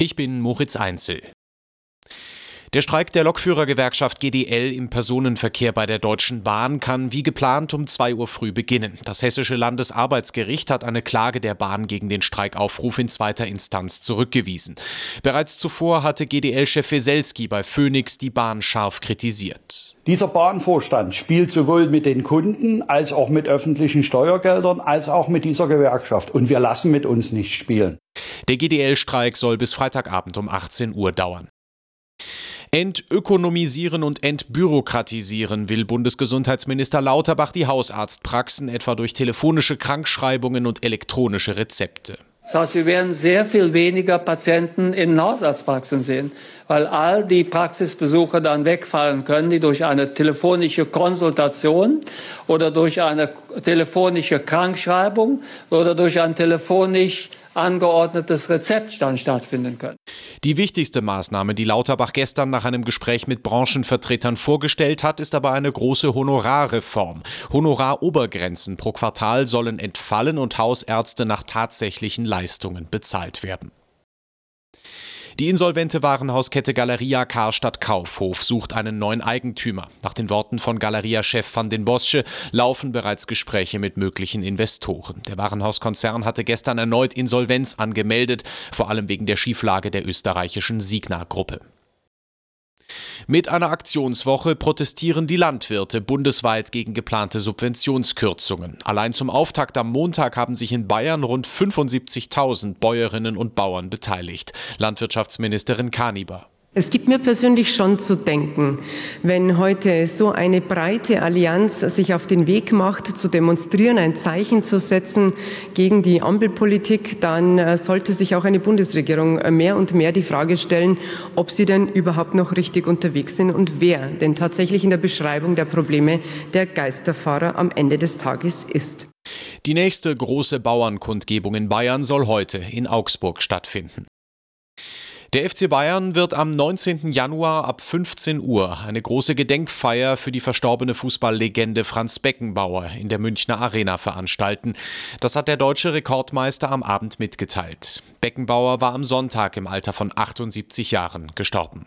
Ich bin Moritz Einzel. Der Streik der Lokführergewerkschaft GDL im Personenverkehr bei der Deutschen Bahn kann wie geplant um 2 Uhr früh beginnen. Das Hessische Landesarbeitsgericht hat eine Klage der Bahn gegen den Streikaufruf in zweiter Instanz zurückgewiesen. Bereits zuvor hatte GDL-Chef Weselski bei Phoenix die Bahn scharf kritisiert. Dieser Bahnvorstand spielt sowohl mit den Kunden als auch mit öffentlichen Steuergeldern als auch mit dieser Gewerkschaft. Und wir lassen mit uns nicht spielen. Der GDL-Streik soll bis Freitagabend um 18 Uhr dauern. Entökonomisieren und entbürokratisieren will Bundesgesundheitsminister Lauterbach die Hausarztpraxen, etwa durch telefonische Krankschreibungen und elektronische Rezepte. Das heißt, wir werden sehr viel weniger Patienten in Hausarztpraxen sehen, weil all die Praxisbesuche dann wegfallen können, die durch eine telefonische Konsultation oder durch eine telefonische Krankschreibung oder durch ein telefonisch angeordnetes Rezept dann stattfinden können. Die wichtigste Maßnahme, die Lauterbach gestern nach einem Gespräch mit Branchenvertretern vorgestellt hat, ist aber eine große Honorarreform. Honorarobergrenzen pro Quartal sollen entfallen und Hausärzte nach tatsächlichen Leistungen bezahlt werden. Die insolvente Warenhauskette Galeria Karstadt Kaufhof sucht einen neuen Eigentümer. Nach den Worten von Galeria-Chef van den Bossche laufen bereits Gespräche mit möglichen Investoren. Der Warenhauskonzern hatte gestern erneut Insolvenz angemeldet, vor allem wegen der Schieflage der österreichischen Signa-Gruppe. Mit einer Aktionswoche protestieren die Landwirte bundesweit gegen geplante Subventionskürzungen. Allein zum Auftakt am Montag haben sich in Bayern rund 75.000 Bäuerinnen und Bauern beteiligt. Landwirtschaftsministerin Kaniber. Es gibt mir persönlich schon zu denken, wenn heute so eine breite Allianz sich auf den Weg macht, zu demonstrieren, ein Zeichen zu setzen gegen die Ampelpolitik, dann sollte sich auch eine Bundesregierung mehr und mehr die Frage stellen, ob sie denn überhaupt noch richtig unterwegs sind und wer denn tatsächlich in der Beschreibung der Probleme der Geisterfahrer am Ende des Tages ist. Die nächste große Bauernkundgebung in Bayern soll heute in Augsburg stattfinden. Der FC Bayern wird am 19. Januar ab 15 Uhr eine große Gedenkfeier für die verstorbene Fußballlegende Franz Beckenbauer in der Münchner Arena veranstalten. Das hat der deutsche Rekordmeister am Abend mitgeteilt. Beckenbauer war am Sonntag im Alter von 78 Jahren gestorben.